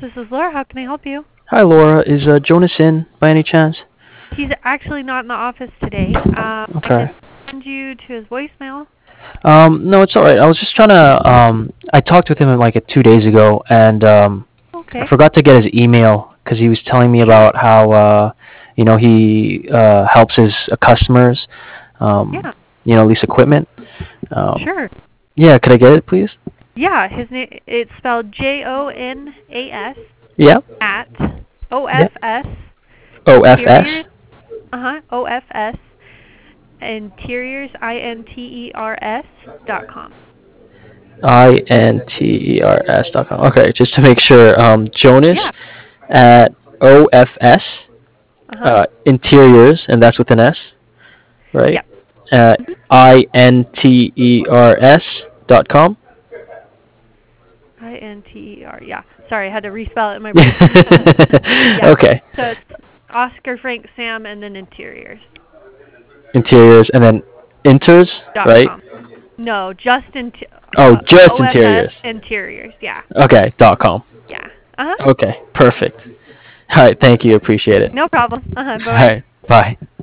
This is Laura. How can I help you? Hi, Laura. Is Jonas in by any chance? He's actually not in the office today. I Okay. can send you to his voicemail. No, it's all right. I was just trying to. I talked with him like 2 days ago, and I Okay. forgot to get his email because he was telling me Sure. about how he helps his customers, Yeah. lease equipment. Um, Sure. yeah, could I get it, please? Yeah. His name. It's spelled Jonas Yeah. at Yeah. OFS Interiors. OFS. OFS Interiors INTERS.com. INTERS.com. Okay, just to make sure. Jonas Yeah. at OFS. Uh huh. Interiors, and that's with an S, right? Yeah. Mhm. INTERS.com. INTER. Yeah. Sorry, I had to respell it in my brain. Yeah. Okay. So it's Oscar Frank Sam and then Interiors. Interiors, and then inters, Dot right? com. No, just Oh, just OFS interiors. Interiors. Yeah. Okay, .com. Yeah. Uh huh. Okay, perfect. All right, thank you. Appreciate it. No problem. Uh huh. Bye All bye. right, bye.